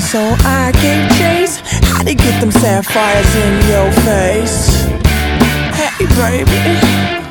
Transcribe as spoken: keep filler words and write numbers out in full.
so I gave chase. How to get them sapphires in your face? Hey baby,